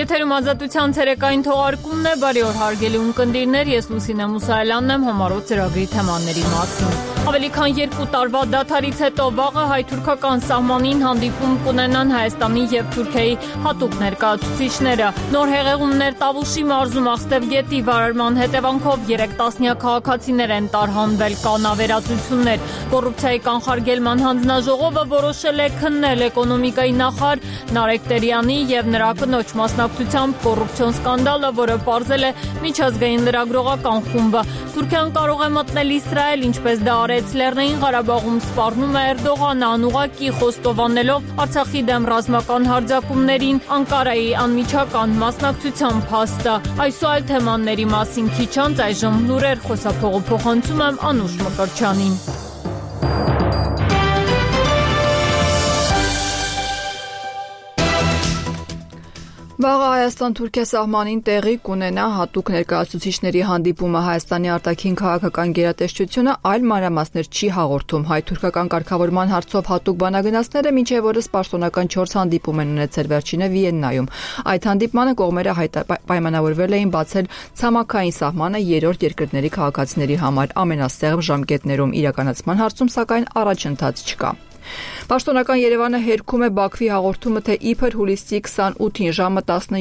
Եթերում ազատության ցերեկային թողարկումն է, բարի օր հարգելի ունկնդիրներ, ես Լուսինե Մուսայելյանն եմ, համառոտ ծրագրի թեմաների մասին։ Ավելի քան 2 տարվա դադարից հետո վաղը հայ-թուրքական սահմանին հանդիպում կունենան Հայաստանի եւ Թուրքիայի հատուկ ներկայացուցիչները։ Նոր հեղեղումներ Տավուշի մարզում Աղստև գետի վարարման հետևանքով 3 տասնյակ քաղաքացիներ են տարհանվել, կան ավերածություններ։ Կոռուպցիայի կանխարգելման հանձնաժողովը որոշել է քննել էկոնոմիկայի նախարար Նարեկ Տերյանի եւ նրա կնոջ մասնակցությամբ կոռուպցիոն սկանդալը, որը պարզել է միջազգային լրագրողական խումբը։ Թուրքիան կարող է մտնել Իսրայել, ինչպես դա արեց Լեռնային Ղարաբաղում, սպառնում է Էրդողանը, անուղղակի խոստովանելով Արցախի դեմ ռազմական հարձակումներին Անկարայի անմիջական մասնակցության փաստը։ Այս ու այլ թեմաների մասին քիչ անց այժմ լուրեր խոսափողը փոխանցում եմ Անուշ Մկրտչյանին։ Վաղը Հայաստան-Թուրքիա սահմանին տեղի կունենա հատուկ ներկայացուցիչների հանդիպումը Հայաստանի արտաքին քաղաքական գերատեսչությունը այլ մանրամասներ չի հաղորդում։ Հայ-թուրքական կարգավորման հարցով հատուկ բանագնացները մինչև օրս պաշտոնական 4 հանդիպում են ունեցել, վերջինը Վիեննայում։ Այդ հանդիպմանը կողմերը պայմանավորվել էին բացել ցամաքային սահմանը երրորդ երկրների քաղաքացիների համար ամենասեղմ ժամկետներում, իրականացման հարցում սակայն առաջընթաց չկա։ Պաշտոնական Երևանը հերքում է Բաքվի հաղորդումը, թե իբր հուլիսի 28-ին ժամը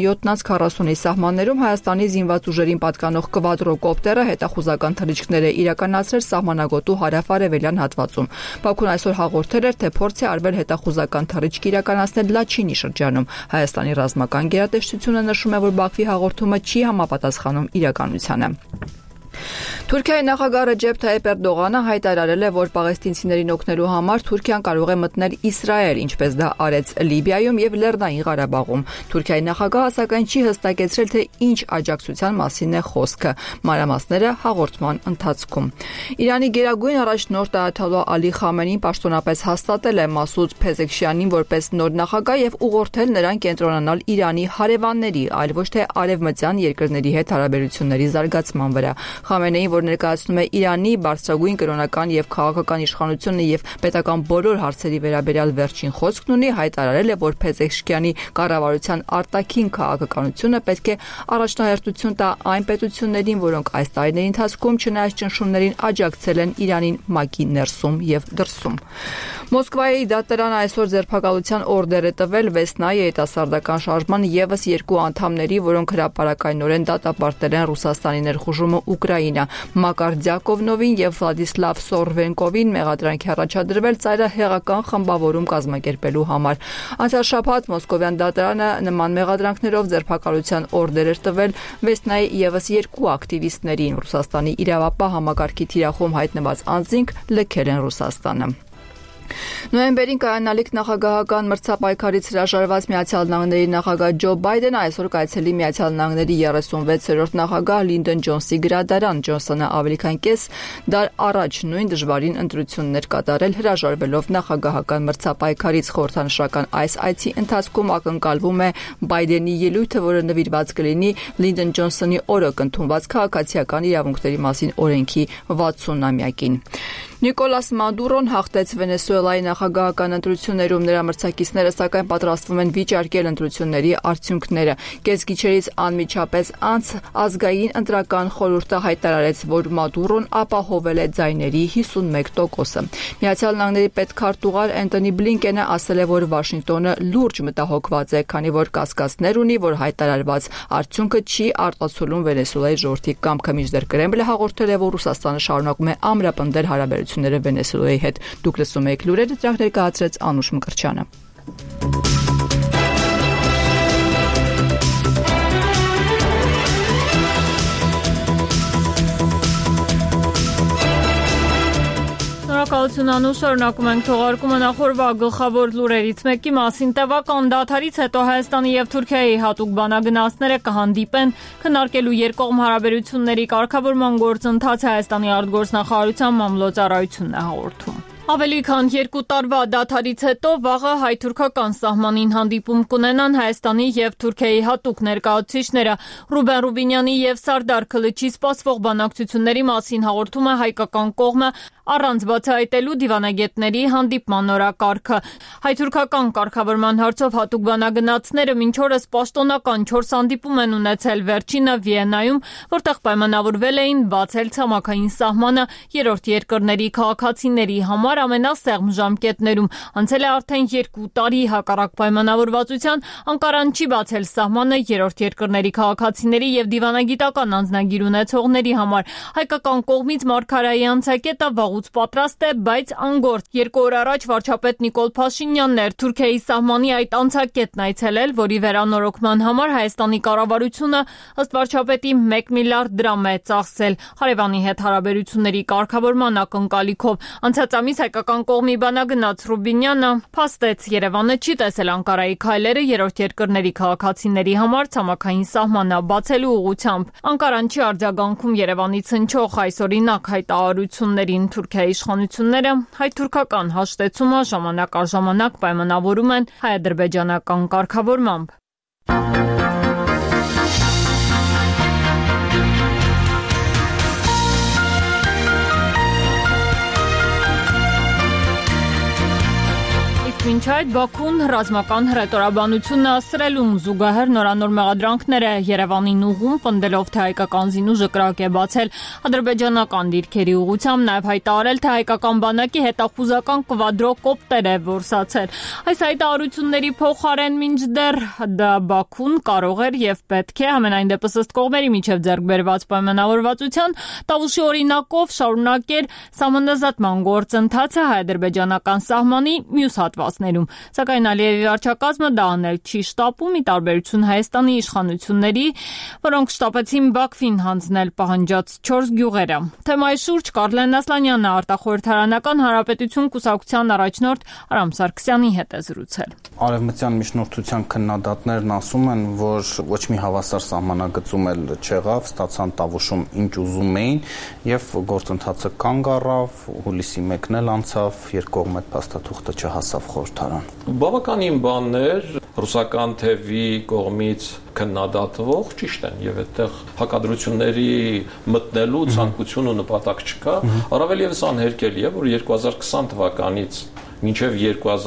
17:40-ի սահմաններում Հայաստանի զինված ուժերին պատկանող կվադրոկոպտերը հետախուզական թռիչքներ է իրականացրել սահմանագոտու հարավ-արևելյան հատվածում։ Բաքուն այսօր հաղորդել էր, թե փորձ է արվել հետախուզական թռիչք իրականացնել Լաչինի շրջանում։ Հայաստանի ռազմական գերատեսչությունը նշում է, որ Բաքվի հաղորդումը չի համապատասխանում իրականությանը։ Թուրքիայի նախագահ Ռեջեփ Թայիփ Էրդողանը հայտարարել է, որ պաղեստինցիներին օգնելու համար Թուրքիան կարող է մտնել Իսրայել, ինչպես դա արեց Լիբիայում եւ Լեռնային Ղարաբաղում։ Թուրքիայի նախագահը սակայն չի հստակեցրել, թե ինչ աջակցության մասին է խոսքը։ Մանրամասները հաղորդման ընթացքում։ Իրանի գերագույն առաջնորդ Այաթոլլահ Ալի Խամենեին պաշտոնապես հաստատել է Մասուդ Փեզեքշյանին որպես նոր նախագահ եւ ուղղորդել նրան կենտրոնանալ Իրանի հարևանների, այլ ոչ թե արևմտյան երկրների հետ հարաբերությունների զարգացման վրա։ Խամենեին, որ ներկայացնում է Իրանի բարձրագույն կրոնական եւ քաղաքական իշխանությունը եւ պետական բոլոր հարցերի վերաբերյալ վերջին խոսքն ունի, հայտարարել է, որ Փեզեքշյանի կառավարության արտաքին քաղաքականությունը պետք է առաջնահերթություն տա այն պետություններին, որոնք այս տարիների ընթացքում չնայած ճնշումներին աջակցել են Իրանին ՄԱԿ-ի ներսում եւ դրսում։ Մոսկվայի դատարանը այսօր ձերբակալության օրդեր է տվել Վեսնայի երիտասարդական շարժման եւս 2 անդամների, որոնք հրապարակայնորեն դատապարտել են Ռուսաստանի ներխուժումը Ուկրաինա։ Մակար Դյակովնովին եւ Վլադիսլավ Սորվենկովին մեղադրանքի առաջադրվել ծայրահեղական խմբավորում կազմակերպելու համար։ Անցյալ շաբաթ մոսկովյան դատարանը նման մեղադրանքներով ձերբակալության օրդեր էր տվել Վեսնայի եւս 2 ակտիվիստներին։ Ռուսաստանի իրավապահ համակարգի թիրախում հայտնված անձինք լքել են Ռուսաստանը։ Նոյեմբերին կայանալիք նախագահական մրցապայքարից հրաժարված Միացյալ Նահանգների նախագահ Ջո Բայդենը այսօր կայցելի Միացյալ Նահանգների 36-րդ նախագահ Լինդոն Ջոնսի գրադարան։ Ջոնսոնը ավելի քան կես դար առաջ նույն դժվարին ընտրություններ կատարել հրաժարվելով նախագահական մրցապայքարից։ Խորհրդանշական այս այցի ընթացքում ակնկալվում է Բայդենի ելույթը, որը նվիրված կլինի Լինդոն Ջոնսոնի օրոք ընդունված քաղաքացիական իրավունքների մասին օրենքի 60-ամյակին։ Նիկոլաս Մադուրոն հաղթեց Վենեսուելայի նախագահական ընտրություններում, նրա մրցակիցները սակայն պատրաստվում են վիճարկել ընտրությունների արդյունքները։ Կեսգիչերից անմիջապես անց ազգային ընտրական խորհուրդը հայտարարեց, որ Մադուրոն ապահովել է ձայների 51%-ը։ Միացյալ Նահանգների պետքարտուղար Էնթոնի Բլինկենը ասել է, որ Վաշինգտոնը լուրջ մտահոգված է, քանի որ կասկածներ ունի, որ հայտարարված արդյունքը չի արտացոլում Վենեսուելայի ժողովրդի կամքը։ Մինչդեռ Կրեմլը հաղորդել է, որ Ռուսաստանը շարունակում է ամրապնդել հարաբերությունները Վենեսուելայի հետ։ Դուք լսում եք լուրերը, դրանք ներկայացրեց Անուշ Մկրտչյանը։ Շնորհակալություն Անուշ, շարունակում ենք թողարկումը նախորդ գլխավոր լուրերից մեկի մասին։ Տևական դադարից հետո Հայաստանի եւ Թուրքիայի հատուկ բանագնացները կհանդիպեն քննարկելու երկկողմ հարաբերությունների կարգավորման գործընթացը Հայաստանի արտգործնախարարության մամլոյցարայությունն է հաղորդում։ Ավելի քան 2 տարվա դադարից հետո վաղը հայ-թուրքական սահմանին հանդիպում կունենան Հայաստանի և Թուրքիայի հատուկ ներկայացուցիչները։ Ռուբեն Ռուբինյանի և Սարդար Քլիչի սպասվող բանակցությունների մասին հաղորդում է հայկական կողմը առանց բացահայտելու դիվանագետների հանդիպման օրակարգը։ Հայ-թուրքական կարգավորման հարցով հատուկ բանագնացները մինչ օրս պաշտոնական 4 հանդիպում են ունեցել, վերջինը Վիեննայում, որտեղ պայմանավորվել էին բացել ցամաքային սահմանը երրորդ երկրների քաղաքացիների համար ամենասեղմ ժամկետներում։ Անցել է արդեն 2 տարի, հակառակ պայմանավորվածության Անկարան չի բացել սահմանը երրորդ երկրների քաղաքացիների և դիվանագիտական անձնագիր ունեցողների համար։ Հայկական կողմից մարգարայի անցակետը վաղուց պատրաստ է, բայց անգործ 2 օր առաջ վարչապետ Նիկոլ Փաշինյանն էր Թուրքիայի սահմանի այդ անցակետն այցելել, որի վերանորոգման համար Հայաստանի կառավարությունը ըստ վարչապետի 1 միլիարդ դրամ է ծախսել հարևանի հետ հարաբերությունների կարգավորման ակնկալիքով։ Անցած ամիս հայկական կողմի բանագնաց Ռուբինյանը փաստեց Երևանը չի տեսել Անկարայի քայլերը երրորդ երկրների քաղաքացիների համար ցամաքային սահմանը բացելու ուղղությամբ։ Անկարան չի արձագանքում Երևանից հնչող այսօրինակ հայտարարություններին։ Թուրքիայի իշխանությունները հայ-թուրքական հաշտեցումը ժամանակ առ ժամանակ պայմանավորում են հայ-ադրբեջանական կարգավորմամբ։ Մինչ այդ Բաքուն ռազմական հռետորաբանությունը ասրելուն զուգահեռ նորանոր մեղադրանքներ է Երևանին ուղղում, պնդելով, թե հայկական զինուժը կրակ է բացել ադրբեջանական դիրքերի ուղղությամբ, նաև հայտարարել, թե հայկական բանակի հետախուզական կվադրոկոպտեր է որսացել։ Այս հայտարարությունների փոխարեն մինչդեռ Բաքուն կարող էր եւ պետք է ամենայն դեպս ըստ կողմերի միջև ձեռք բերված պայմանավորվածության Տավուշի օրինակով շարունակել սահմանազատման գործընթացը հայ-ադրբեջանական սահմանի մյուս հատվածներում, սակայն Ալիևի վարչակազմը դա անել չի շտապում, ի տարբերություն Հայաստանի իշխանությունների, որոնք շտապեցին Բաքվին հանձնել պահանջած 4 գյուղերը։ Թեմայի շուրջ Կարլեն Ասլանյանը արտախորհրդարանական հանրապետություն կուսակցության առաջնորդ Արամ Սարգսյանի հետ է զրուցել։ Արևմտյան միջնորդության քննադատներն ասում են, որ ոչ մի հավասար սահմանագծում էլ չեղավ, ստացան Տավուշում ինչ ուզում էին եւ գործընթացը կանգ առավ, հուլիսի 1-ն էլ անցավ, երկկողմ այդ փաստաթուղթը չհասավ խորհրդարան։ Բավականին բաններ ռուսական թևի կողմից քննադատվող ճիշտ են եւ այդտեղ հակադրությունների մտնելու ցանկություն ու նպատակ չկա, առավել եւս անհերքելի է, որ 2020 թվականից մինչև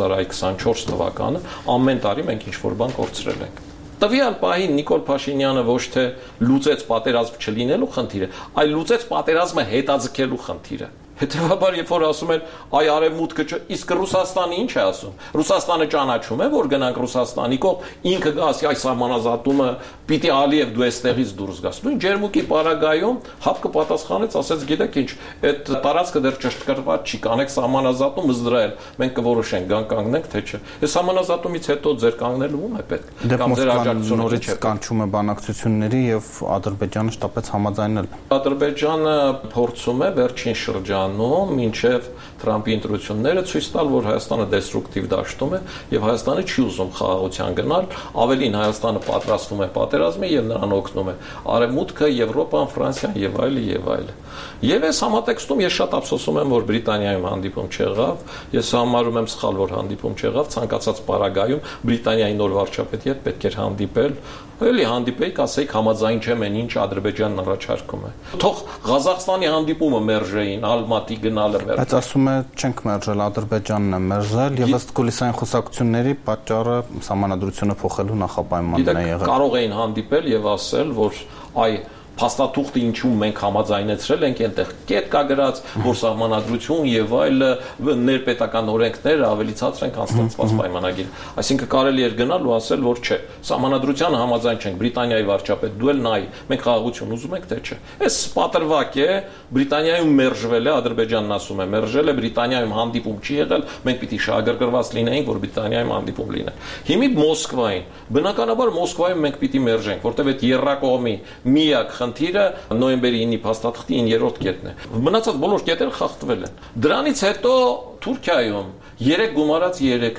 2024 թվականը ամեն տարի մենք ինչ-որ բան կորցրել ենք։ Տվյալ պահին Նիկոլ Փաշինյանը ոչ թե լուծեց պատերազմ չլինելու խնդիրը, այլ լուծեց պատերազմը հետաձգելու խնդիրը։ Հետևաբար, երբ որ ասում են, այ արևմուտքը իսկ Ռուսաստանը ինչ է ասում։ Ռուսաստանը ճանաչում է, որ գնանք Ռուսաստանի կողմ, ինքը գասի այս սահմանազատումը պիտի Ալիև դու էստեղից դուրս գաս։ Նույն Ջերմուկի պարագայում ՀԱՊԿ պատասխանեց, ասեց, գիտեք ինչ, այդ տարածքը դեռ ճշտկրված չի, կանեք սահմանազատում Իսրայել, մենք կորոշենք, գան կանգնենք թե չէ։ Այս սահմանազատումից հետո ձեր կանգնելու ում է պետք։ Կամ ձեր աջակցությունը նորից կանչում է բանակցությունների եւ Ադրբեջանը շտապեց համաձայնել։ Ադրբեջանը փորձում է վերջին շրջանում մինչև Թրամփի ընտրությունները ցույց տալ, որ Հայաստանը դեստրուկտիվ դաշտում է եւ Հայաստանը չի ուզում խաղաղության գնալ, ավելին Հայաստանը պատրաստվում է պատերազմի եւ նրան օգնում է Արևմուտքը, Եվրոպան, Ֆրանսիան եւ այլը եւ այլը։ Եվ այս համատեքստում ես շատ ափսոսում եմ, որ Բրիտանիայում հանդիպում չեղավ, ես համարում եմ սխալ, որ հանդիպում չեղավ, ցանկացած պարագայում Բրիտանիայի նոր վարչապետի հետ պետք էր հանդիպել, էլի հանդիպեիք, ասեիք համաձայն չեմ են ինչ Ադրբեջանն առաջարկում է։ Թող Ղազախստանի հանդիպումը մերժեին, Ալմատի գնալը մերժեին։ Բայց ասում է չենք մերժել, Ադրբեջանն է մերժել եւ ըստ կուլիսային խոսակցությունների պատճառը սահմանադրությունը փոխելու նախապայմանն է եղել։ Կարող էին հանդիպել եւ ասել, որ այ փաստաթուղթը ինչու մենք համաձայնեցրել ենք այնտեղ կետ կա գրած, որ սահմանադրություն եւ այլ ներպետական օրենքները ավելի ցածր են կանցնված պայմանագիր։ Այսինքն կարելի էր գնալ ու ասել, որ չէ, սահմանադրությանը համաձայն չենք, Բրիտանիայի վարչապետ, դու էլ նայ, մենք խաղաղություն ուզում ենք թե չէ։ Այս պատրվակ է, Բրիտանիայում մերժվել է, Ադրբեջանն ասում է, մերժել է, Բրիտանիայում հանդիպում չի եղել, մենք պիտի շահագրգռված լինեինք, որ Բրիտանիայում հանդիպում լինի։ Հիմա Մոսկվային, բնականաբար Մոսկվայում մենք պիտի մերժենք, որտեղ այդ երրակողմի միակ խնդիրը նոյեմբերի 9-ի փաստաթղթի 9-րդ կետն է։ Մնացած բոլոր կետերը խախտվել են։ Դրանից հետո Թուրքիայում 3 գումարած 3-ն է։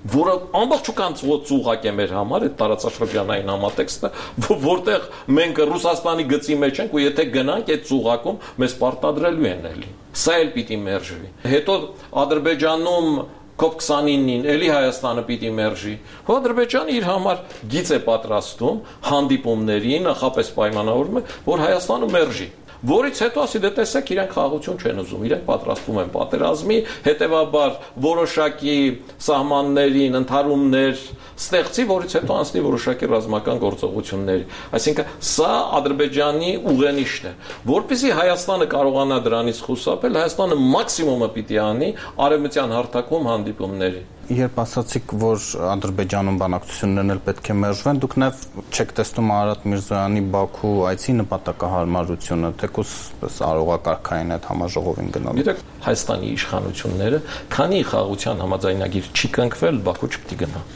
որը ամբողջական ծուղակ է մեր համար, այդ տարածաշրջանային համատեքստը, որտեղ մենք Ռուսաստանի գծի մեջ ենք ու եթե գնանք այդ ծուղակում մեզ պարտադրելու են էլի։ Սա էլ պիտի մերժվի։ Հետո Ադրբեջանում COP29-ին էլի Հայաստանը պիտի մերժի։ Ադրբեջանը իր համար գիծ է պատրաստում հանդիպումների, նախապես պայմանավորում է, որ Հայաստանը մերժի։ Որից հետո ասի դե տեսեք իրենք խաղաղություն չեն ուզում, իրենք պատրաստվում են պատերազմի, հետևաբար որոշակի սահմաններին ընդհարումներ ստեղծի, որից հետո անցնի որոշակի ռազմական գործողությունների։ Այսինքն սա Ադրբեջանի ուղենիշն է, որպեսզի Հայաստանը կարողանա դրանից խուսափել, Հայաստանը մաքսիմումը պիտի անի արևմտյան հարթակում հանդիպումների։ Երբ ասացիք, որ Ադրբեջանում բանակցություններն էլ պետք է մերժվեն, դուք նաև չեք տեսնում Արարատ Միրզոյանի Բաքու այցի նպատակահարմարությունը, թեկուզ արողակարգային այդ համաժողովին գնալու։ Գիտեք, Հայաստանի իշխանությունները, քանի խաղաղության համաձայնագիր չի կնքվել, Բաքու չպետք է գնա։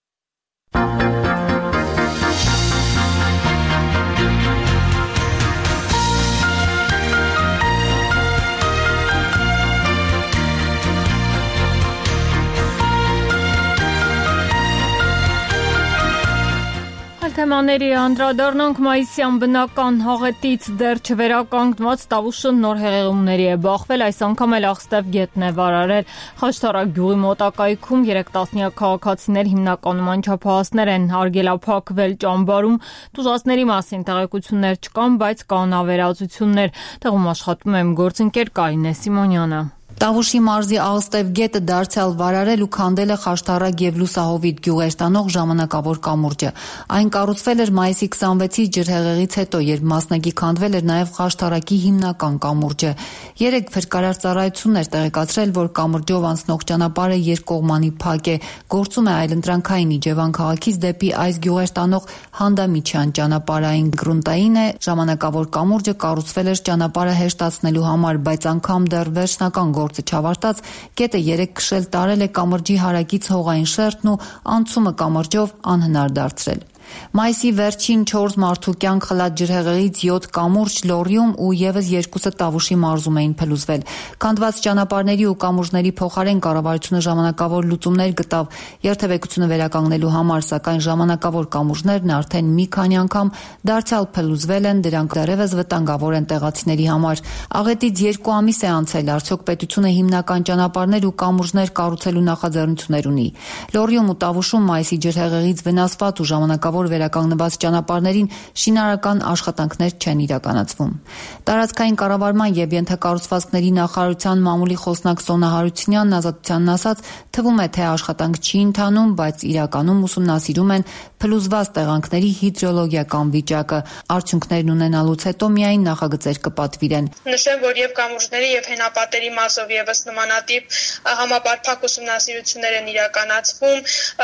Թեմաների անդրադառնանք մայիսյան բնական հաղետից դեռ չվերականգնված Տավուշը նոր հեղեղումների է բախվել, այս անգամ էլ աղստև գետն է վարարել։ Խաչթարակ գյուղի մոտակայքում 3 տասնյակ քաղաքացիներ հիմնականում անչափահասներ են արգելափակվել ճամբարում, տուժածների մասին տեղեկություններ չկան, բայց կան ավերածություններ։ Տեղում աշխատում է գործընկեր Կարինե Սիմոնյանը։ Տավուշի մարզի Աղստև գետը դարձյալ վարարել ու քանդել է Խաչթարակ եւ Լուսահովիտ գյուղեր տանող ժամանակավոր կամուրջը։ Այն կառուցվել էր մայիսի 26-ի ջրհեղեղից հետո, երբ մասնակի քանդվել էր նաեւ Խաչթարակի հիմնական կամուրջը։ 3 փրկարար ծառայություններ տեղեկացրել, որ կամուրջով անցնող ճանապարհը երկկողմանի փակ է, գործում է այլընտրանքային Իջևան քաղաքից դեպի այս գյուղեր տանող Հանդամիչյան ճանապարհային գրունտային է, ժամանակավոր կամուրջը կառուցվել էր ճանապարհը հեշտացնելու համար, բայց անգամ դեռ վերջնական գործը չավարտած, գետը 3 քշել տարել է կամրջի հարակից հողային շերտն ու անցումը կամրջով անհնար դարձրել։ Մայիսի վերջին 4 մարդու կյանք խլած ջրհեղեղից 7 կամուրջ Լոռիում ու եւս 2-ը Տավուշի մարզում էին փլուզվել։ Քանդված ճանապարհների ու կամուրջների փոխարեն կառավարությունը ժամանակավոր լուծումներ գտավ երթևեկությունը վերականգնելու համար, սակայն ժամանակավոր կամուրջներն արդեն մի քանի անգամ դարձյալ փլուզվել են, դրանք դեռևս վտանգավոր են տեղացիների համար։ Աղետից 2 ամիս է անցել, արդյոք պետությունը հիմնական ճանապարհներ ու կամուրջներ կառուցելու նախաձեռնություններ ունի։ Լոռիում ու Տավուշում մայիսի ջրհեղեղից վնասված ու ժամանակավոր վերականգնված ճանապարհներին շինարարական աշխատանքներ չեն իրականացվում։ Տարածքային կառավարման եւ ենթակառուցվածքների նախարարության մամուլի խոսնակ Սոնա Հարությունյանն Ազատությանն ասաց, թվում է թե աշխատանք չի ընթանում, բայց իրականում ուսումնասիրում են փլուզված տեղանքների հիդրոլոգիական վիճակը։ Արդյունքներն ունենալուց հետո միայն նախագծեր կպատվիրեն։ Նշեմ, որ եւ կամուրջների եւ հենապատերի մասով եւս նմանատիպ համապարփակ ուսումնասիրություններ են իրականացվում,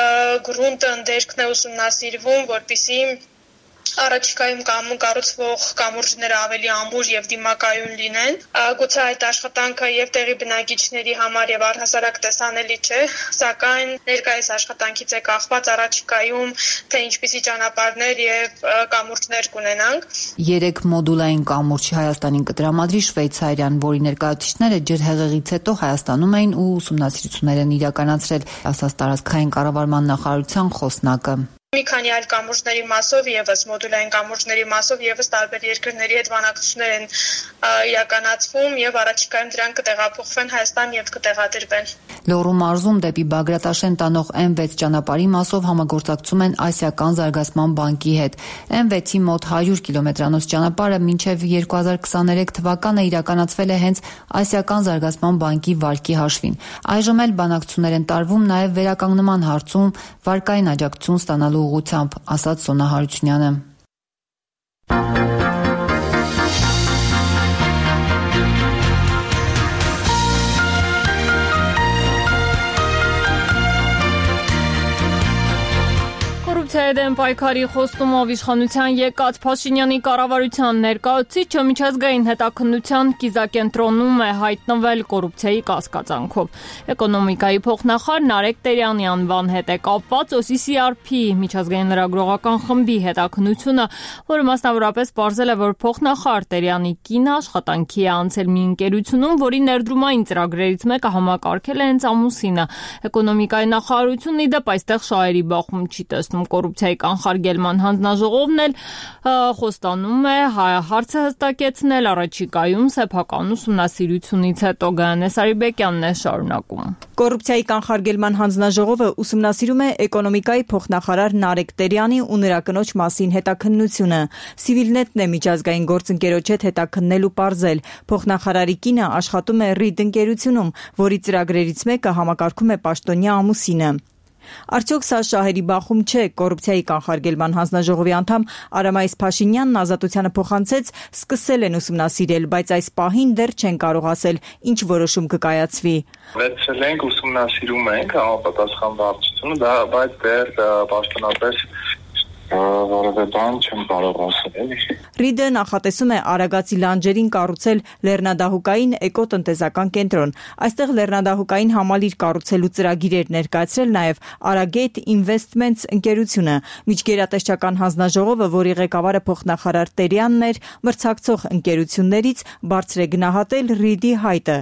գրունտը ընդերքն է ուսումնասիրվում, որպեսզի առաջիկայում կառուցվող կամուրջները ավելի ամուր եւ դիմակայուն լինեն։ Գուցե այդ աշխատանքը եւ տեղի բնակիչների համար եւ առհասարակ տեսանելի չէ, սակայն ներկայիս աշխատանքից է կախված առաջիկայում թե ինչպիսի ճանապարհներ եւ կամուրջներ կունենանք։ 3 մոդուլային կամուրջ Հայաստանին կտրամադրի Շվեյցարիան, որի ներկայացուցիչները ջրհեղեղից հետո Հայաստանում էին ու ուսումնասիրություններ են իրականացրել, ասաց տարածքային կառավարման նախարարության խոսնակը։ Մի քանի այլ կամուրջների մասով եւս մոդուլային կամուրջների մասով եւս տարբեր երկրների հետ բանակցություններ են իրականացվում եւ առաջիկայում դրանք կտեղափոխվեն Հայաստան եւ կտեղադրվեն։ Լոռու մարզում դեպի Բագրատաշեն տանող M6 ճանապարհի մասով համագործակցում են Ասիական զարգացման բանկի հետ։ M6-ի մոտ 100 կիլոմետրանոց ճանապարհը մինչև 2023 թվականը իրականացվել է հենց Ասիական զարգացման բանկի վարկի հաշվին։ Այժմ էլ բանակցություններ են տարվում նաեւ վերականգնման հարցում վարկային աջակցություն ստանալու ուղղությամբ, ասաց Սոնա Հարությունյանը։ Կոալիցիայի դեմ պայքարի խոստումով իշխանության եկած Փաշինյանի կառավարության ներկայացուցիչը միջազգային հետաքննության կիզակենտրոնում է հայտնվել կոռուպցիայի կասկածանքով։ Էկոնոմիկայի փոխնախարար Նարեկ Տերյանի անվան հետ է կապված OCCRP միջազգային լրագրողական խմբի հետաքննությունը, որը մասնավորապես պարզել է, որ փոխնախարար Տերյանի կինը աշխատանքի է անցել մի ընկերությունում, որի ներդրումային ծրագրերից մեկը համակարգել է հենց ամուսինը։ Էկոնոմիկայի նախարարությունն ի դեպ այստեղ շահերի բախում չի տեսնում։ Կոռուպցիայի կանխարգելման հանձնաժողովն էլ խոստանում է հարցը հստակեցնել առաջիկայում սեփական ուսումնասիրությունից հետո։ Գայանե Սարիբեկյանն է շարունակում։ Կոռուպցիայի կանխարգելման հանձնաժողովը ուսումնասիրում է էկոնոմիկայի փոխնախարար Նարեկ Տերյանի ու նրա կնոջ մասին հետաքննությունը։ Civilnet-ն է միջազգային գործընկերոջ հետ հետաքննել ու պարզել։ Փոխնախարարի կինը աշխատում է RID ընկերությունում, որի ծրագրերից մեկը համակարգում է պաշտոնյա ամուսինը։ Արդյոք սա շահերի բախում չէ։ Կոռուպցիայի կանխարգելման հանձնաժողովի անդամ Արամայիս Փաշինյանն Ազատությանը փոխանցեց, սկսել են ուսումնասիրել, բայց այս պահին դեռ չեն կարող ասել, ինչ որոշում կկայացվի։ Վերցրել ենք, ուսումնասիրում ենք համապատասխան վարչությունը, բայց դեռ պաշտոնապես որևէ բան չեմ կարող ասել։ RID-ը նախատեսում է Արագածի լանջերին կառուցել լեռնադահուկային էկոտնտեսական կենտրոն։ Այստեղ լեռնադահուկային համալիր կառուցելու ծրագիր էր ներկայացրել նաև Aragate Investments ընկերությունը։ Միջգերատեսչական հանձնաժողովը, որի ղեկավարը փոխնախարար Տերյանն էր, մրցակցող ընկերություններից բարձր է գնահատել RID-ի հայտը։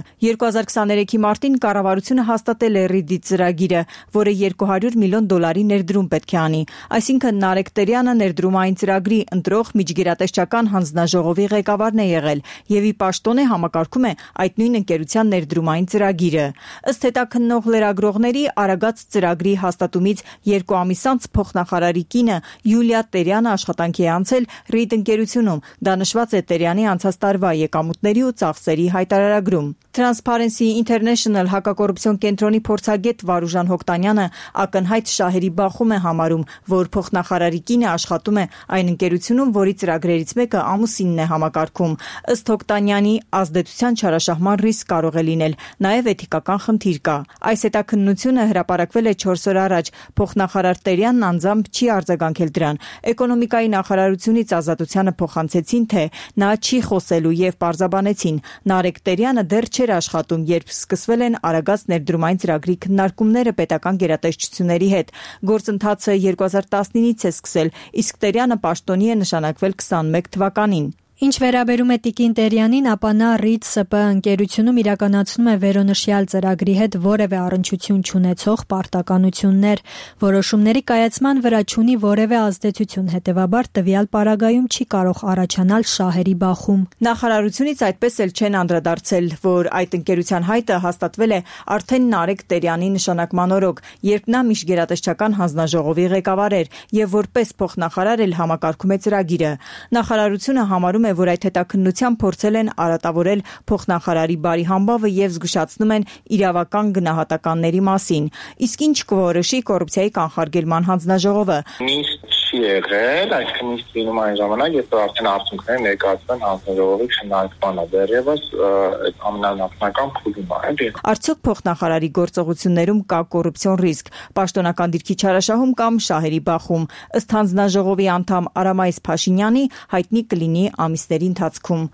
2023-ի մարտին կառավարությունը հաստատել է RID-ի ծրագիրը, որը $200 միլիոն ներդրում պետք է անի։ Այսինքն Նարեկ Տերյանը ներդրումային ծրագրի ընտրող միջգերատեսչական հանձնաժողովի ղեկավարն է եղել եւ ի պաշտոնե համակարգում է այդ նույն ընկերության ներդրումային ծրագիրը։ Ըստ հետաքննող լրագրողների Արագած ծրագրի հաստատումից 2 ամիս անց փոխնախարարի կինը Յուլիա Տերյանը աշխատանքի է անցել RID ընկերությունում։ Դա նշված է Տերյանի անցած տարվա եկամուտների ու ծախսերի հայտարարագրում։ Transparency International հակակոռուպցիոն կենտրոնի փորձագետ Վարուժան Հոկտանյանը ակնհայտ շահերի բախում է համարում, որ փոխնախարարի կինը աշխատում է այն ընկերությունում, որի ծրագրերից մեկը ամուսինն է համակարգում։ Ըստ Հոկտանյանի, ազդեցության չարաշահման ռիսկ կարող է լինել, նաև էթիկական խնդիր կա։ Այս հետաքննությունը հրապարակվել է 4 օր առաջ։ Փոխնախարար Տերյանն անձամբ չի արձագանքել դրան։ Էկոնոմիկայի նախարարությունից Ազատությանը փոխանցեցին, թե նա չի խոսելու եւ պարզաբանեցին։ Նարեկ Տերյանը դեռ չէր աշխատում, երբ սկսվել են Արագած ներդրումային ծրագրի քննարկումները պետական գերատեսչությունների հետ։ Գործընթացը 2019-ից է սկսել, իսկ Տերյանը պաշտոնի է նշանակվել 21 թվականին։ Ինչ վերաբերում է Տիկին Տերյանին, ապա նա RID ՍՊ ընկերությունում իրականացնում է վերոնշյալ ծրագրի հետ որևէ առնչություն չունեցող պարտականություններ, որոշումների կայացման վրա չունի որևէ ազդեցություն, հետևաբար տվյալ պարագայում չի կարող առաջանալ շահերի բախում։ Նախարարությունից այդպես էլ չեն անդրադարձել, որ այդ ընկերության հայտը հաստատվել է արդեն Նարեկ Տերյանի նշանակման օրոք, երբ նա միջգերատեսչական հանձնաժողովի ղեկավար էր եւ որպես փոխնախարար էլ համակարգում է ծրագիրը։ Նախարարությունը համարում է, որ այդ հետաքննության փորձել են արատավորել փոխնախարարի բարի համբավը եւ զգուշացնում են իրավական գնահատականների մասին։ Իսկ ինչ կորոշի կոռուպցիայի կանխարգելման հանձնաժողովը։ Նիստ չի եղել, այսինքն նիստ լինում այն ժամանակ, երբ արդեն արդյունքները ներկայացվեն հանձնաժողովի քննարկմանը, դեռևս այդ ամենանախնական փուլում է։ Արդյոք փոխնախարարի գործողություններում կա կոռուպցիոն ռիսկ, պաշտոնական դիրքի չարաշահում կամ շահերի բախում։ Ըստ հանձնաժողովի անդամ Արամայիս Փաշինյանի, հայտնի կլինի ամիսների ընթացքում։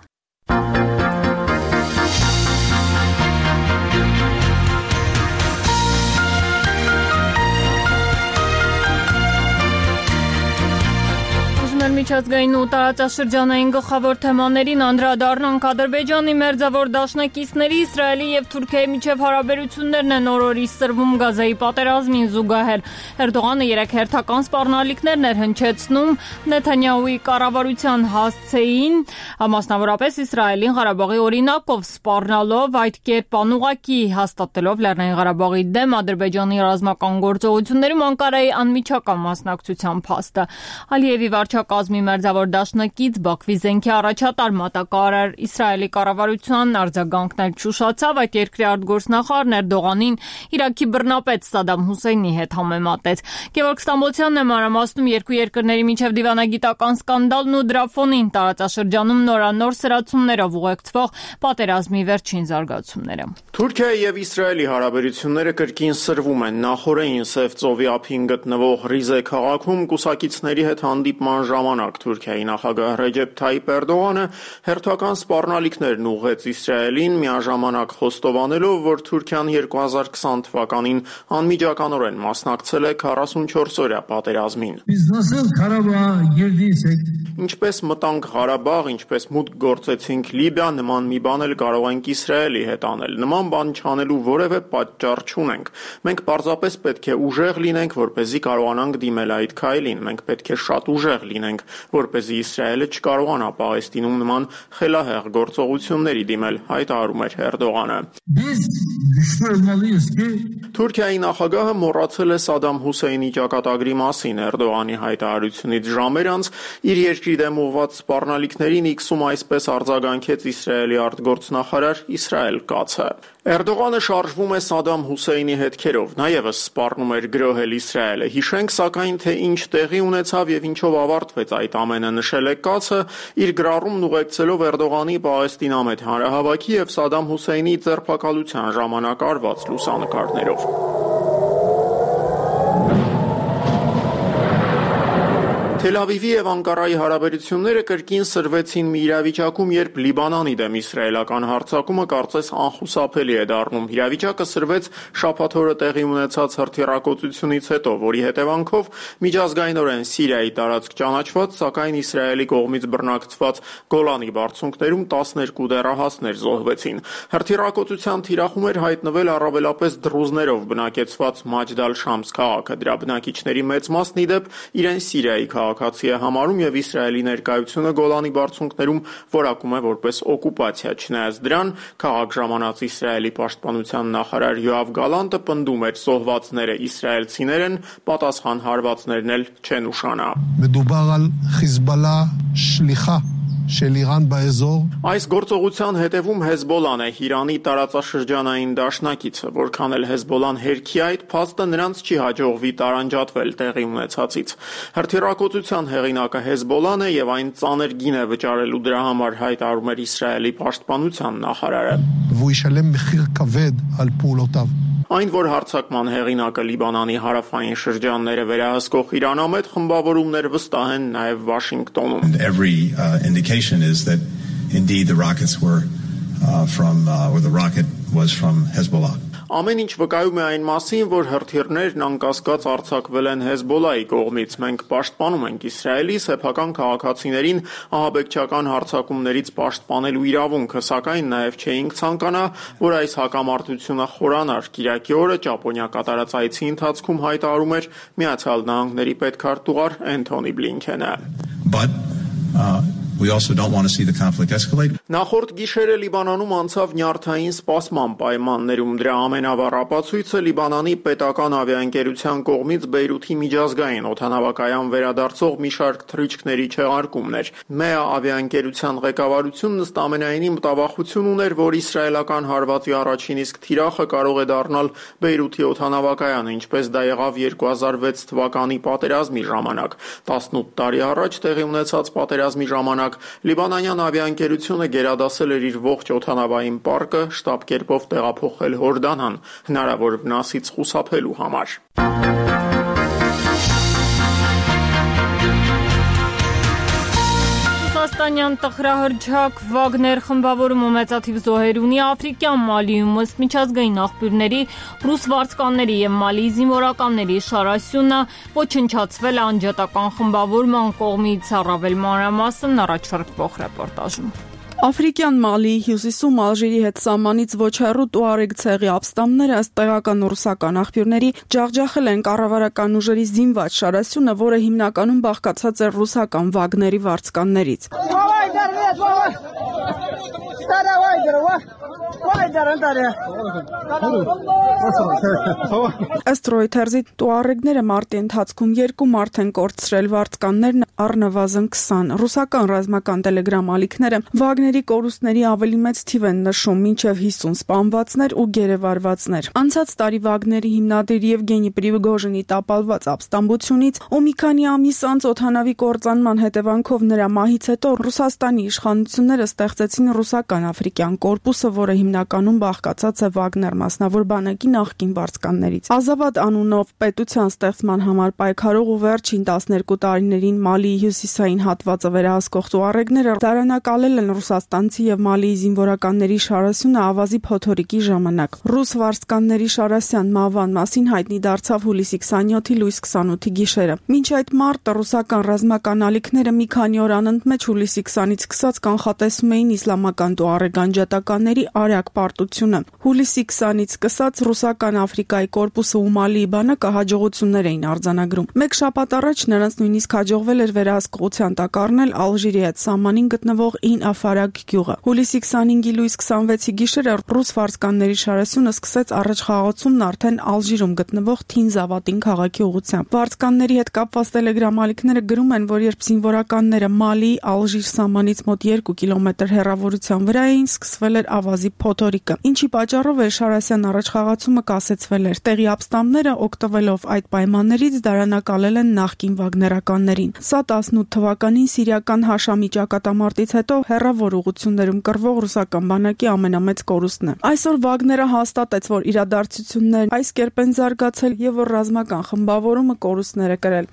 Միջազգային ու տարածաշրջանային գլխավոր թեմաներին անդրադառնանք։ Ադրբեջանի մերձավոր դաշնակիցների Իսրայելի եւ Թուրքիայի միջև հարաբերություններն են օր-օրի սրվում Գազայի պատերազմին զուգահեռ։ Էրդողանը 3 հերթական սպառնալիքներ էր հնչեցնում Նեթանյահուի կառավարության հասցեին, մասնավորապես Իսրայելին Ղարաբաղի օրինակով սպառնալով, այդ կերպ անուղղակի հաստատելով Լեռնային Ղարաբաղի դեմ Ադրբեջանի ռազմական գործողություններում Անկարայի անմիջական մասնակցության փաստը։ Ալիևի վարչակազմի Ռազմի մերձավոր դաշնակից Բաքվի զենքի առաջատար մատակարար Իսրայելի կառավարությանն արձագանքն էլ չուշացավ, այդ երկրի արտգործնախարարն Էրդողանին Իրաքի բռնապետ Սադամ Հուսեյնի հետ համեմատեց։ Գևորգ Ստամբոլցյանն է մանրամասնում երկու երկրների միջև դիվանագիտական սկանդալն ու դրա ֆոնին տարածաշրջանում նորանոր սրացումներով ուղեկցվող պատերազմի վերջին զարգացումները։ Թուրքիայի եւ Իսրայելի հարաբերությունները կրկին սրվում են։ Նախորդին Սև ծովի ափին գտնվող Ռիզե քաղաքում կուսակիցների հետ հանդիպման ժամանակ Թուրքիայի նախագահ Ռեջեփ Թայիփ Էրդողանը հերթական սպառնալիքներն ուղղեց Իսրայելին, միաժամանակ խոստովանելով, որ Թուրքիան 2020 թվականին անմիջականորեն մասնակցել է 44-օրյա պատերազմին։ Ինչպես մտանք Ղարաբաղ, ինչպես մուտք գործեցինք Լիբիա, նման մի բան էլ կարող ենք Իսրայելի հետ անել։ Նման բան չանելու որևէ պատճառ չունենք։ Մենք պարզապես պետք է ուժեղ լինենք, որպեսզի կարողանանք դիմել այդ քայլին։ Մենք պետք է շատ ուժեղ լինենք, որպեսզի Իսրայելը չկարողանա Պաղեստինում նման խելահեղ գործողությունների դիմել, հայտարարում էր Էրդողանը։ Թուրքիայի նախագահը մոռացել է Սադամ Հուսեյնի ճակատագրի մասին Էրդողանի հայտարարությունից ժամեր անց իր երկրի դեմ ուղղված սպառնալիքներին X-ում այսպես արձագանքեց Իսրայելի արտգործնախարար Իսրայել Կացը։ Էրդողանը շարժվում է Սադամ Հուսեյնի հետքերով, նա ևս սպառնում էր գրոհել Իսրայելը։ Հիշենք սակայն, թե ինչ տեղի ունեցավ եւ ինչով ավարտվեց այդ ամենը, նշել է Կացը, իր գրառումն ուղեկցելով Էրդողանի Պաղեստինամետ հանրահավաքի եւ Սադամ Հուսեյնի ձերբակալության ժամանակ արված լուսանկարներով։ Թել Ավիվի եւ Անկարայի հարաբերությունները կրկին սրվեցին մի իրավիճակում, երբ Լիբանանի դեմ իսրայելական հարձակումը կարծես անխուսափելի է դառնում։ Իրավիճակը սրվեց շաբաթ օրը տեղի ունեցած հրթիռակոծությունից հետո, որի հետևանքով միջազգայինորեն Սիրիայի տարածք ճանաչված, սակայն Իսրայելի կողմից բռնակցված Գոլանի բարձունքներում 12 դեռահասներ զոհվեցին։ Հրթիռակոծության թիրախում էր հայտնվել առավելապես դրուզներով բնակեցված Մաջդալ Շամս քաղաքը։ Դրա բնակիչների մեծ մասն ի դեպ իրեն Սիրիայի քաղաքացի է համարում եւ Իսրայելի ներկայությունը Գոլանի բարձունքներում որակում է որպես օկուպացիա։ Չնայած դրան, քաղաք ժամանած Իսրայելի պաշտպանության նախարար Յոավ Գալանտը պնդում էր զոհվածները իսրայելցիներ են, պատասխան հարվածներն էլ չեն ուշանա։ מדובר על חיזבאללה שליחה של איראן באזור. Այս գործողության հետևում Հեզբոլան է, Իրանի տարածաշրջանային դաշնակիցը, որքան էլ Հեզբոլան հերքի այդ փաստը նրանց չի հաջողվի տարանջատվել տեղի ունեցածից։ Հրթիռակոծության հեղինակը Հեզբոլան է եւ այն ծանր գին է վճարելու դրա համար, հայտարարում էր Իսրայելի պաշտպանության նախարարը։ והוא ישלם מחיר כבד על פעולותיו. Այն, որ հարձակման հեղինակը Լիբանանի հարավային շրջանները վերահսկող իրանամետ խմբավորումներ վստահ են նաև Վաշինգտոնում։ Every indication is that indeed the rockets were the rocket was from Hezbollah. Ամեն ինչ վկայում է այն մասին, որ հրթիռներն անկասկած արձակվել են Հեզբոլայի կողմից։ Մենք պաշտպանում ենք Իսրայելի սեփական քաղաքացիներին ահաբեկչական հարձակումներից պաշտպանելու իրավունքը, սակայն նաև չէինք ցանկանա, որ այս հակամարտությունը խորանար։ Կիրակի օրը Ճապոնիա կատարած այցի ընթացքում հայտարարում էր Միացյալ Նահանգների պետքարտուղար Էնթոնի Բլինքենը։ We also don't want to see the conflict escalate. Նախորդ գիշերը Լիբանանում անցավ նյարդային սպասման պայմաններում։ Դրա ամենավառ ապացույցը Լիբանանի պետական ավիաընկերության կողմից Բեյրութի միջազգային օդանավակայան վերադարձող մի շարք թռիչքների չեղարկումն էր։ ՄԵԱ ավիաընկերության ղեկավարությունն ըստ ամենայնի մտավախություն ուներ, որ իսրայելական հարվածի առաջին իսկ թիրախը կարող է դառնալ Բեյրութի օդանավակայանը, ինչպես դա եղավ 2006 թվականի պատերազմի ժամանակ։ 18 տարի առաջ տեղի ունեցած պատերազմի ժամանակ Լիբանանյան ավիաընկերությունը գերադասել էր իր ողջ օդանավային պարկը շտաբ կերպով տեղափոխել Հորդանան, հնարավոր վնասից խուսափելու համար։ Ռուսաստանյան տխրահրճակ Վագներ խմբավորումը մեծաթիվ զոհեր ունի Աֆրիկյան Մալիում, ըստ միջազգային աղբյուրների ռուս վարձկանների եւ Մալիի զինվորականների շարասյունը ոչնչացվել է անջատական խմբավորման կողմից, առավել մանրամասն առաջարկվող ռեպորտաժում։ Աֆրիկյան Մալիի հյուսիսում Ալժիրի հետ սահմանից ոչ հեռու Տուարեգ ցեղի ապստամբները ըստ տեղական ռուսական աղբյուրների ջախջախել են կառավարական ուժերի զինված շարասյունը, որը հիմնականում բաղկացած է ռուսական Վագների վարձկաններից։ Ըստ Reuters-ի տուարեգները մարտի ընթացքում 2 մարդ են կորցրել, վարձկաններն առնվազն 20։ Ռուսական ռազմական տելեգրամ ալիքները Վագների կորուստների ավելի մեծ թիվ են նշում, մինչև 50 սպանվածներ ու գերեվարվածներ։ Անցած տարի Վագների հիմնադիր Եվգենի Պրիգոժինի տապալված ապստամբությունից ու մի քանի ամիս անց օդանավի կործանման հետևանքով նրա մահից հետո Ռուսաստանի իշխանությունները ստեղծեցին ռուսական աֆրիկյան կորպուսը, որը հիմնականում բաղկացած է Վագներ մասնավոր բանակի նախկին վարձկաններից։ Ազավադ անունով պետության ստեղծման համար պայքարող ու վերջին 12 տարիներին Մալիի հյուսիսային հատվածը վերահսկող տուարեգները դարանակալել են ռուսաստանցի եւ Մալիի զինվորականների շարասյունը ավազի փոթորիկի ժամանակ։ Ռուս վարձկանների շարասյան մահվան մասին հայտնի դարձավ հուլիսի 27-ի լույս 28-ի գիշերը։ Մինչ այդ մարտը ռուսական ռազմական ալիքները մի քանի օր անընդմեջ հուլիսի 20-ից սկսած կանխատեսում էին իսլամական տուարեգ անջատականների արագ պարտությունը։ Հուլիսի 20-ից սկսած ռուսական Աֆրիկայի կորպուսը ու Մալիի բանակը հաջողություններ էին արձանագրում։ Մեկ շաբաթ առաջ նրանց նույնիսկ հաջողվել էր վերահսկողության տակ առնել Ալժիրի հետ սահմանին գտնվող Ին Աֆարագ գյուղը։ Հուլիսի 25-ի լույս 26-ի գիշերը ռուս վարձկանների շարասյունը սկսեց առաջխաղացումն արդեն Ալժիրում գտնվող Թին Զավատին քաղաքի ուղղությամբ։ Վարձկանների հետ կապված տելեգրամ ալիքները գրում են, որ երբ զինվորականները Մալիի Ալժիր սահմանից մոտ 2 կիլոմետր հեռավորության վրա էին, սկսվել էր ավազի փոթորիկը, ինչի պատճառով Շարասյան առաջխաղացումը կասեցվել էր։ Տեղի ապստամբները օգտվելով այդ պայմաններից դարանակալել են նախկին վագներականներին։ Սա 18 թվականին սիրիական Հաշամի ճակատամարտից հետո հեռավոր ուղղություններում կռվող ռուսական բանակի ամենամեծ կորուստն է։ Այսօր Վագները հաստատեց, որ իրադարձություններն այս կերպ են զարգացել եւ որ ռազմական խմբավորումը կորուստներ է կրել։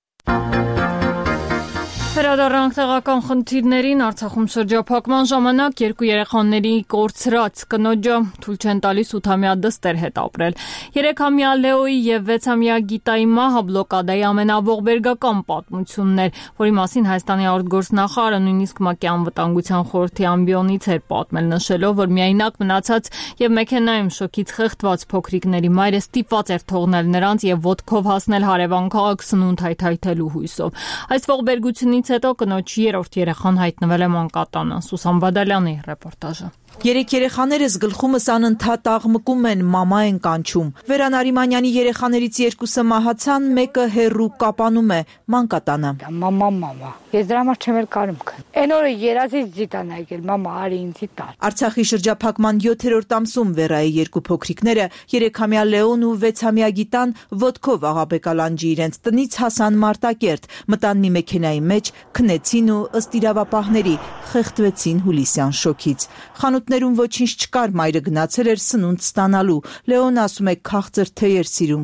Վերադառնանք տեղական խնդիրներին։ Արցախում շրջափակման ժամանակ 2 երեխաների կորցրած կնոջը թույլ չեն տալիս 8-ամյա դստեր հետ ապրել։ 3-ամյա Լեոյի եւ 6-ամյա Գիտայի մահը բլոկադայի ամենաողբերգական պատմությունն էր, որի մասին Հայաստանի արտգործնախարարը նույնիսկ ՄԱԿ-ի անվտանգության խորհրդի ամբիոնից էր պատմել, նշելով, որ միայնակ մնացած եւ մեքենայում շոկից խեղդված փոքրիկների մայրը ստիպված էր թողնել նրանց եւ ոտքով հասնել հարևան քաղաք սնունդ հայթայթելու հույսով։ Այս ողբերգությունից հետո կնոջ 3-րդ երեխան հայտնվել է մանկատանը։ Սուսան Բադալյանի ռեպորտաժը։ 3 երեխաներս գլխումս անընդհատ աղմկում են, մամա են կանչում։ Վերան Արիմանյանի երեխաներից 2-ը մահացան, մեկը հեռու կապանում է մանկատանը։ Մամա, ես դրա համար չեմ էլ կարում քն։ Այն օրը երազից ձիտան եկել, մամա արի ինձի տալ։ Արցախի շրջափակման 7-րդ ամսում Վերայի 2 փոքրիկները, 3-ամյա Լեոն ու 6-ամյա Գիտան ոտքով աղաբեկալանջի իրենց տնից հասան Մարտակերտ, մտան մի մեքենայի մեջ, քնեցին ու ըստ իրավապահների խեղդվեցին հուլիսյան շոկից։ Խանութներում ոչինչ չկար, մայրը գնացել էր սնունդ ստանալու։ Լեոն ասում է քաղցր թեյ էր սիրում։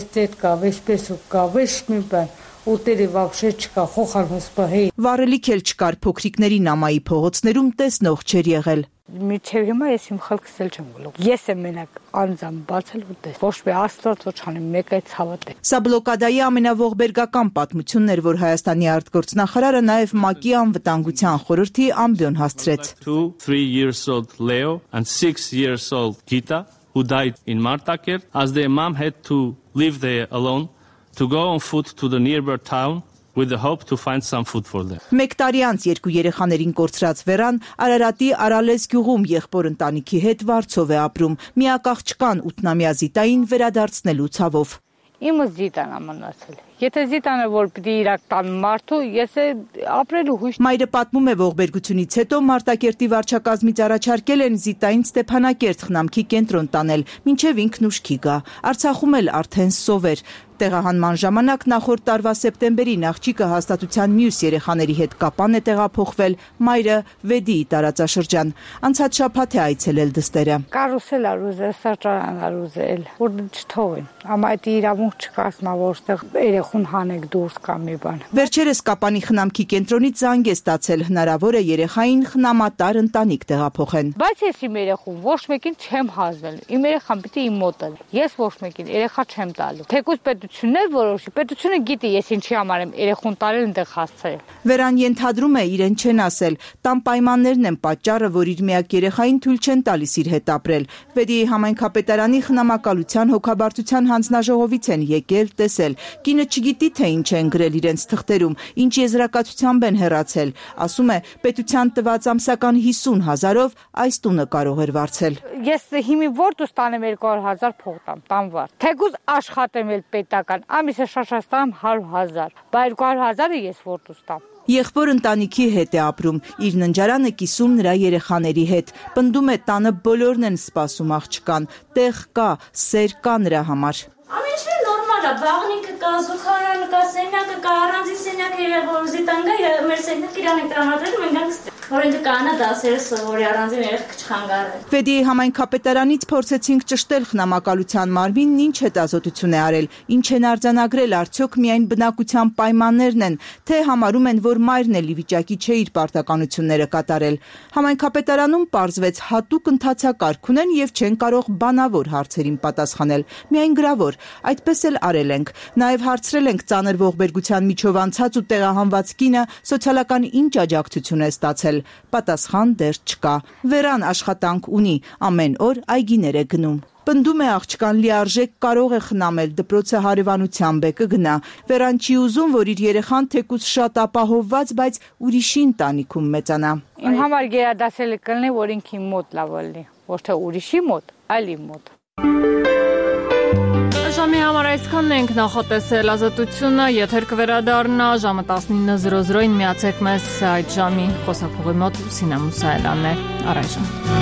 Ուտերի вообще չկա, խոխար հոսպահի։ Վառելիք էլ չկար, փոքրիկներին ամայի փողոցներում տեսնող չէր եղել։ Միջև հիմա ես իմ խելքս էլ չեմ գլուխ։ Ես եմ մենակ անձամ բացել ու տես։ Ոչ մի աստված ոչ անեմ, մեկ այդ ցավատ է։ Սա բլոկադայի ամենաողբերգական պատմությունն էր, որ Հայաստանի արտգործնախարարը նաև ՄԱԿ-ի անվտանգության խորհրդի ամբիոն հասցրեց։ 3 years old Leo and 6 years old Gita who died in Martakert as their mom had to live there alone to go on foot to the nearby town with the hope to find some food for them. Մեկ տարի անց 2 երեխաներին կորցրած Վերան Արարատի Արալես գյուղում եղբոր ընտանիքի հետ վարձով է ապրում։ Միակ աղջկան 8-ամյա Զիտային վերադարձնելու ցավով։ Իմը Զիտան է մնացել։ Եթե Զիտանը որ պիտի իրակ տան մարդու, ես ապրելու հույս։ Մայրը պատմում է ողբերգությունից հետո Մարտակերտի վարչակազմից առաջարկել են Զիտային Ստեփանակերտ խնամքի կենտրոն տանել, մինչև ինքն ուշքի գա։ Արցախում էլ արդեն սով էր։ Տեղահանման ժամանակ նախորդ տարվա սեպտեմբերին աղջիկը հաստատության մյուս երեխաների հետ կապան է տեղափոխվել, մայրը Վեդիի տարածաշրջան։ Անցած շաբաթ է այցելել դստերը։ Կարուսել արուզել, սրճարան արուզել, որ չթողեն։ Ամա այդ իրավունք չկա, ասма որ ստեղ երեխուն հանեք դուրս կամ մի բան։ Վերջերս Կապանի խնամքի կենտրոնից զանգ է ստացել, հնարավոր է երեխային խնամատար ընտանիք տեղափոխեն։ Բայց ես իմ երեխուն ոչ մեկին չեմ հազվել։ Իմ երեխան պիտի իմ մոտ է։ Ես ոչ մեկին երեխա չեմ տալու։ Թեկուզ պետություններ որոշի, պետությունը գիտի ես ինչի համար եմ երեխուն տարել այնտեղ հասցրել։ Վերան ենթադրում է իրեն չեն ասել, տան պայմաններն են պատճառը, որ իր միակ երեխային թույլ չեն տալիս իր հետ ապրել։ Վեդիի համայնքապետարանի խնամակալության հոգաբարձության հանձնաժողովից են եկել, տեսել։ Կինը չգիտի, թե ինչ են գրել իրենց թղթերում, ինչ եզրակացությամբ են հեռացել։ Ասում է, պետության տված ամսական 50,000-ով այս տունը կարող էր վարձել։ Ես հիմի ո՞ր ստանեմ 200,000 փող տամ վար։ Թեկուզ աշխատեմ էլ պետական, ամիսը շաշաստանամ 100,000, բայց 200,000-ը ես ո՞ր ստամ։ Եղբոր ընտանիքի հետ է ապրում, իր ննջարանը կիսում նրա երեխաների հետ։ Պնդում է, տանը բոլորն են սպասում աղջկան, տեղ կա, սեր կա նրա համար։ Ամեն ինչ նորմալ է, բաղնիկը կա, զուգարանը կա, սենյակը կա, առանձին սենյակը իր որոզի տան կա, մեր սենյակը իրան ենք տրամադրել, մենք օրենքը կանա դասերը սովորի առանձին երեխա չխանգարել։ Վեդիի համայնքապետարանից փորձեցինք ճշտել խնամակալության մարմինն ինչ հետազոտություն է արել, ինչ են արձանագրել, արդյոք միայն բնակության պայմաններն են, թե համարում են, որ մայրն էլ ի վիճակի չէ իր պարտականությունները կատարել։ Համայնքապետարանում պարզվեց հատուկ ընթացակարգ ունեն եւ չեն կարող բանավոր հարցերին պատասխանել, միայն գրավոր, այդպես էլ արել ենք։ Նաեւ հարցրել ենք ծանր ողբերգության միջով անցած ու տեղահանված կինը սոցիալական ինչ աջակցություն է ստացել։ Պատասխան դեռ չկա։ Վերան աշխատանք ունի, ամեն օր այգիներ է գնում։ Պնդում է աղջկան լիարժեք կարող է խնամել, դպրոցը հարևանությամբ է կգնա։ Վերան չի ուզում, որ իր երեխան թեկուզ շատ ապահովված, բայց ուրիշի ընտանիքում մեծանա։ Իմ համար գերադասել կլինի, որ ինքին մոտ լավ լինի, ոչ թե ուրիշի մոտ, այլ իմ մոտ։ Ժամի համար այսքանն ենք նախատեսել ազատությունը, եթեր կվերադառնա ժամը 19:00-ին միացեք մեզ այդ ժամի խոսափողի մոտ Սինա Մուսայելյանն է, առայժմ։